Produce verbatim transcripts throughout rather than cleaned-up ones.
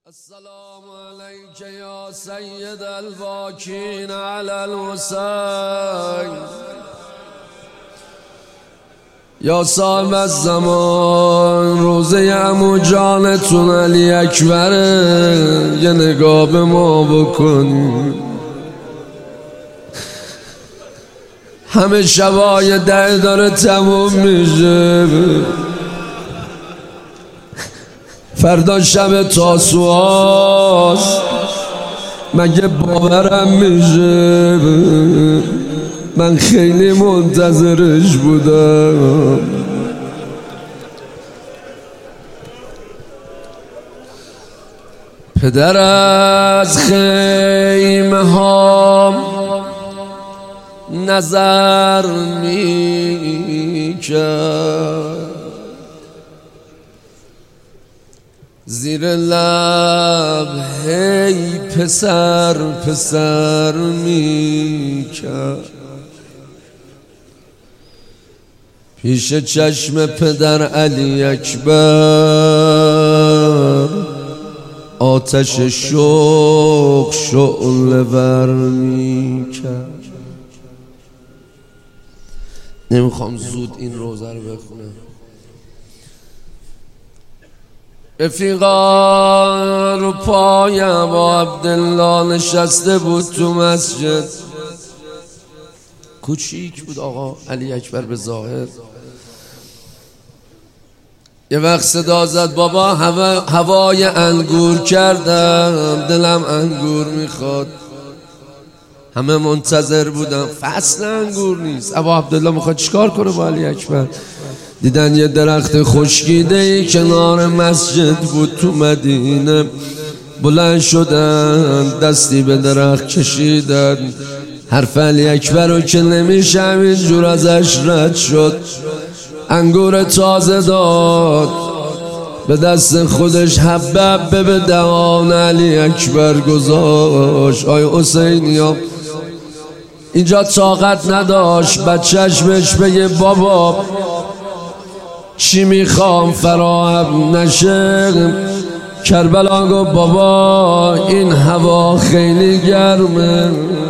السلام عليك يا سيد الباكين على الحسين یا صاحب الزمان. روزه عمو جانتون علی اکبره، یه نگاه به ما بکنی. همه شبای ده داره تموم میشه، فردا شب تاسوعاست، مگه باورم میشه؟ من خیلی منتظرش بودم. پدر از خیمه ها نظر میکرد، زیر لب هی پسر پسر میکرد. پیش چشم پدر علی اکبر آتش شوق شعله ور میکرد. نمیخوام زود این روزه رو بخونم. رفیقا رو پایم با عبدالله نشسته بود تو مسجد. کوچیک بود آقا علی اکبر به ظاهر. یه وقت صدا زد بابا هوا هوای انگور کردم، دلم انگور میخواد. همه منتظر بودم، فصل انگور نیست. ابا عبدالله میخواد چیکار کنه با علی اکبر؟ دیدن یه درخت خشکیده ای کنار مسجد بود تو مدینه. بلند شدن دستی به درخت کشیدن، حرف علی اکبر رو که نمیشم اینجور ازش رد شد. انگور تازه داد به دست خودش، حبه حبه به دهان علی اکبر گذاشت. آی حسینیا اینجا طاقت نداشت بچهش بهش بگه بابا چی میخوام فراهم نشه. کربلا گفت بابا این هوا خیلی گرمه،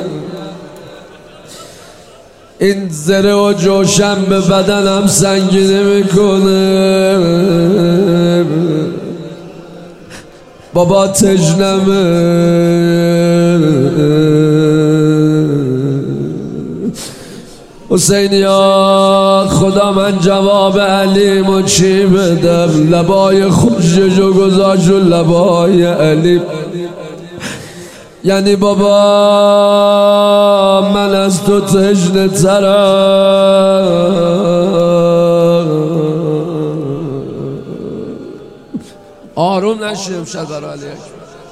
این زره و جوشن به بدنم سنگینه میکنه. بابا تشنمه. حسینیا خدا من جواب علیمو چی بدم؟ لبای خوششو گذاشت و لبای علی. یعنی بابا من از تو تشنه ترم. آروم نشیم امشب برای علی اکبر.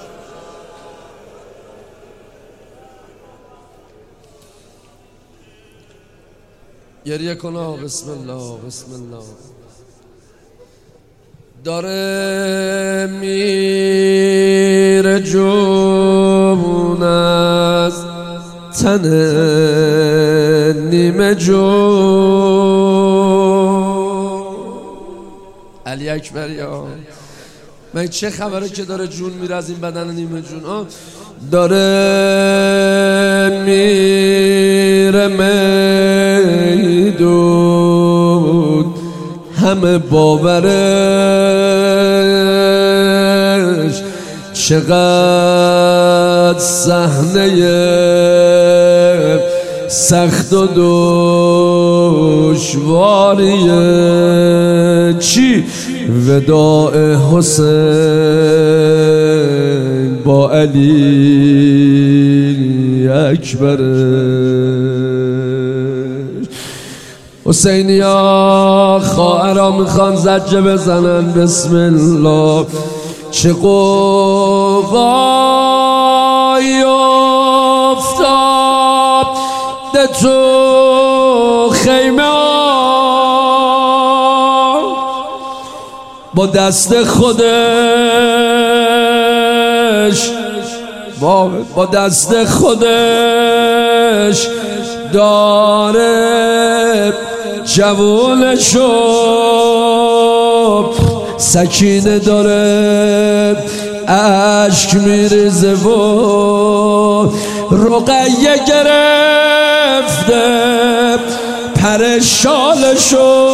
گریه کنا. بسم الله بسم الله. داره میره جون از تن نیمه جون. علی اکبر یا من چه خبره که داره جون میره از این بدن نیمه جون؟ آه داره میره میدون، همه باورش چقدر صحنه سخت و دشواریه. چی؟ وداع حسین با علی اکبر. حسینیا خواهرها میخوان زجه بزنن. بسم الله. چه قوقایی افتاد تو خیمه با دست خودش، با دست خودش داره جوونشو سکینه داره اشک میریزه و رقیه گرفته پر شالشو.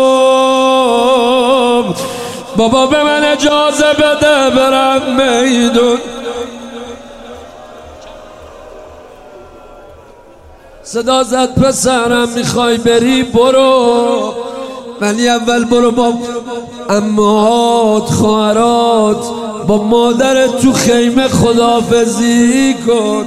بابا به من اجازه بده برم میدون. صدا زد پسرم میخوای بری برو، ولی اول برو با عموهات خواهرات با مادرت تو خیمه خداحافظی کن.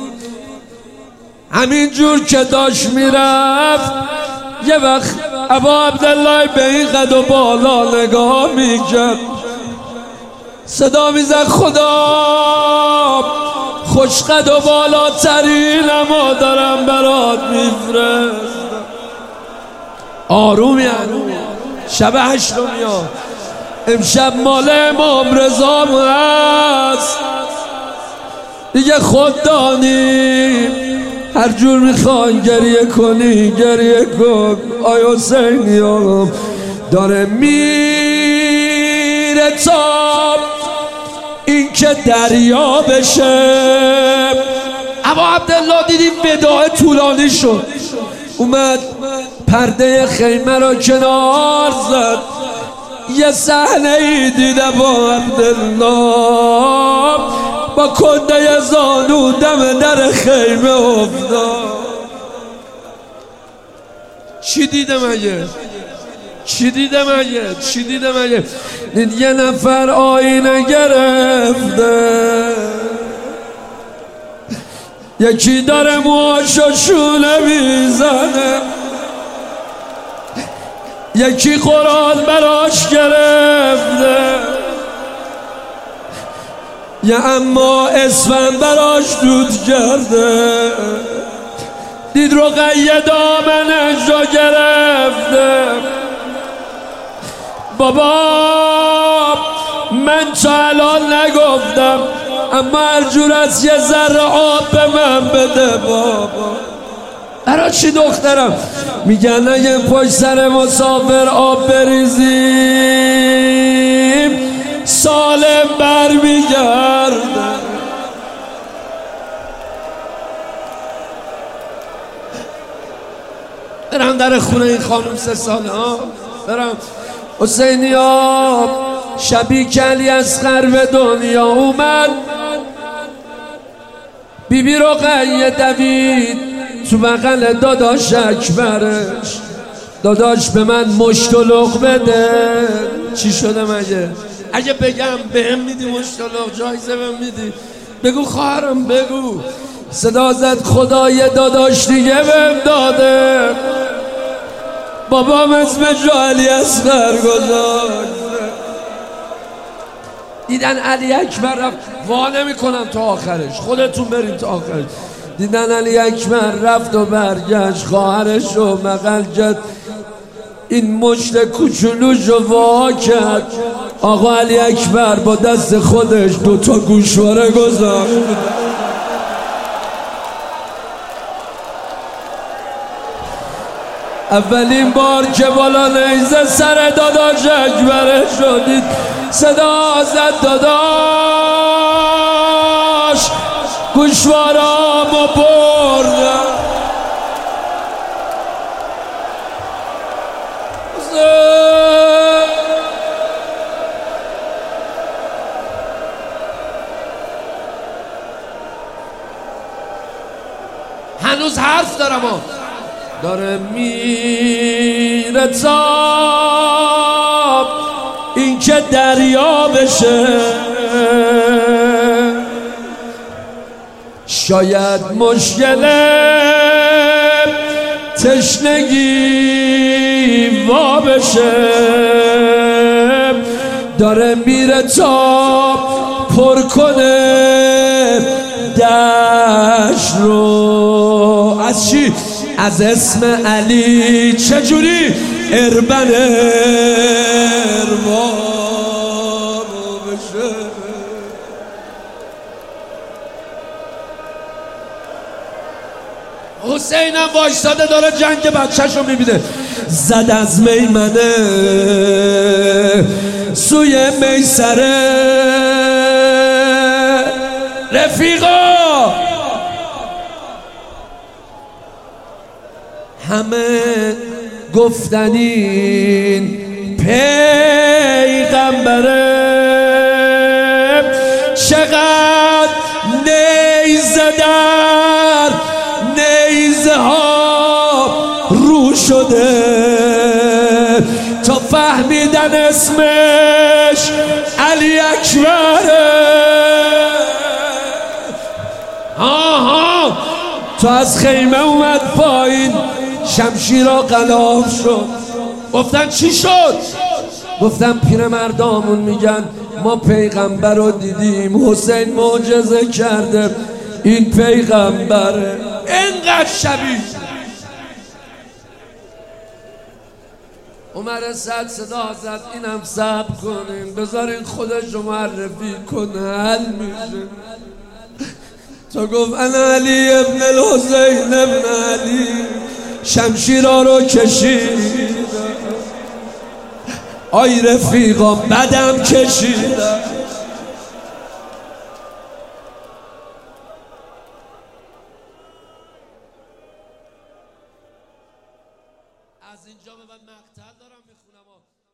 همین جور که داشت میرفت یه وقت ابا عبدالله به این قد و بالا نگاه میکرد، صدا میزد خدا خوش قد و بالاترین اما دارم برات میفرست. آروم یعنی شب هشتم یا امشب مال امام رضا هست دیگه، خود دانی هر جور میخوای گریه کنی گریه کن. آی حسینی آقام داره میره تا این که دریا بشه. ابا عبدالله دیدیم وداع طولانی شد، اومد پرده خیمه را کنار زد، یه صحنه ای دید ابا عبدالله با کنده زانو دم در خیمه افتاد. چی دیده مگه؟ چی دیده مگه؟ چی دیده مگه؟ دید یه نفر آینه گرفته، یکی داره موهاشو شونه میزنه، یکی قرآن براش گرفته، یه اما اسفند براش دود کرده. دید رقیه دامنش رو گرفته. بابا من تا الان نگفتم، اما هر جور از یه ذره آب به من بده بابا. برا چی دخترم؟ میگن اگه پشت سر مسافر آب بریزیم سالم بر میگرده. برم در خونه این خانم سه ساله ها برم. حسینی ها شبی که علی اصغر به دنیا اومد، بیبی رقیه دوید تو بغل داداش اکبرش. داداش به من مشت و لق بده. چی شده مگه؟ اگه بگم بهم میدی مشت و لق جایزه بهم میدی؟ بگو خواهرم بگو. صدا زد خدای داداش دیگه بهم داده. بابام اسم جو علی اصغر گذاشت. دیدن علی اکبر رفت، وا نمیکنم تا آخرش، خودتون برید تا آخرش. دیدن علی اکبر رفت و برگشت، خواهرش رو بغل کرد، این مشت کوچولوش رو وا کرد. آقا علی اکبر با دست خودش دوتا گوشواره گذاشت. اولین بار که بالا نیزه سر داداش اکبر شدید، صدا زد داداش گوشوارامو بردم. هنوز حرف دارم ها. داره میره تا این که دریا بشه، شاید مشکل تشنگی وا بشه. داره میره تا پر کنه دشت رو. از چی؟ از اسم علی. چجوری؟ اربن اربانو بشه. حسینم وایستاده داره جنگ بچه‌شو میبینه. زد از میمنه سوی میسره، همه گفتنین پیغمبره، چقدر نیزه در نیزه ها رو شده تا فهمیدن اسمش علی اکبره. آها تو از خیمه اومد پایین، شمشیرها غلاف شد. گفتن چی شد؟ گفتن پیرمردامون میگن ما پیغمبر رو دیدیم، حسین معجزه کرده، این پیغمبره. اینقدر شبیه عمر سعد صدا زد اینم صبر کنین، بذارین خودش رو معرفی کنه، حل میشه. تو گفت انا علی ابن الحسین ابن علی، شمشیرها رو کشید، آی رفیقا بدم کشید. از اینجا به بعد مقطع دارم میخونم.